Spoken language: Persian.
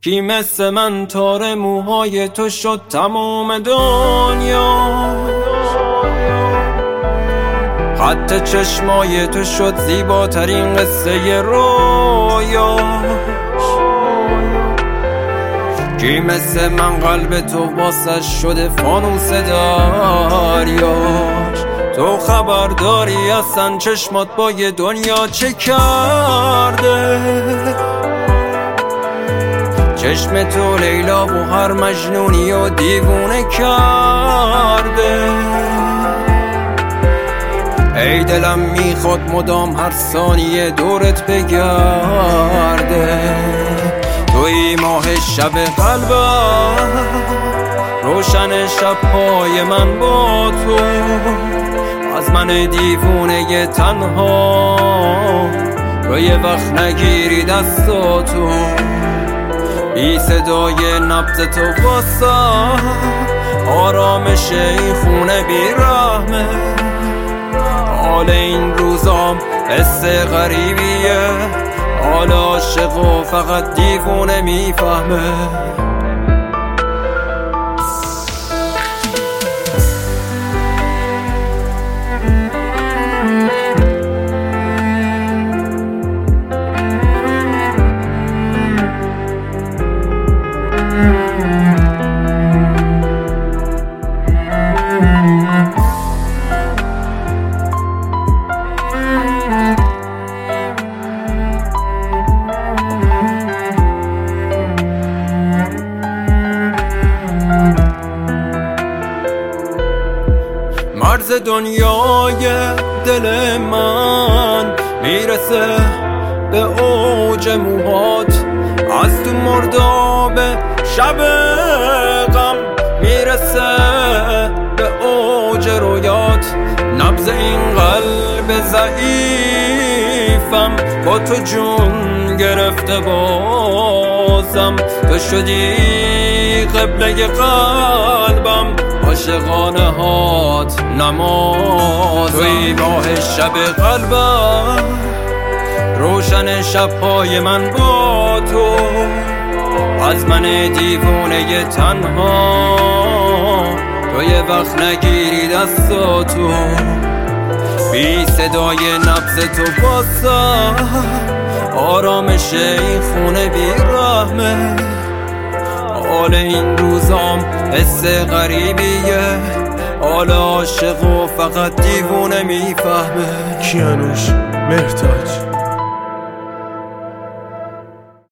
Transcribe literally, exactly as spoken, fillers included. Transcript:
کی مثل من تار موهای تو شد تموم دنیا، خط چشمای تو شد زیباترین قصه رویا، کی مثل من قلب تو واسه شده فانوس دریاش. تو خبر داری اصلا چشمات با یه دنیا چه کرده؟ چشم تو لیلا و هر مجنونی و دیوونه کرده. ای دلم میخواد مدام هر ثانیه دورت بگرده. توی ماه شب قلبم، روشن شب‌های من با تو، از من دیوونه تنها تو یه وقت نگیری دستاتو. بی صدای نبض تو واسه آرامش این خونه بی رحمه. حال این روزام حس غریبیه، حال عاشق و فقط دیوونه میفهمه. مرز دنیای دل من میرسه به اوج موهات، از تو مرداب شب غم میرسه به اوج رویات. نبض این قلب ضعیفم با تو جون گرفته بازم. تو شدی قبله قلبم، عاشقانه هات نمازم. توی ماه شب قلبم، روشن شب‌های من با تو، از من دیوونه تنها تو یه وقت نگیری دستاتو. بی صدای نبض تو واسه آرامش این خونه بی رحمه. حال این روزام حس غریبیه، حال عاشق و فقط دیوونه میفهمه. کیانوش مهرتاج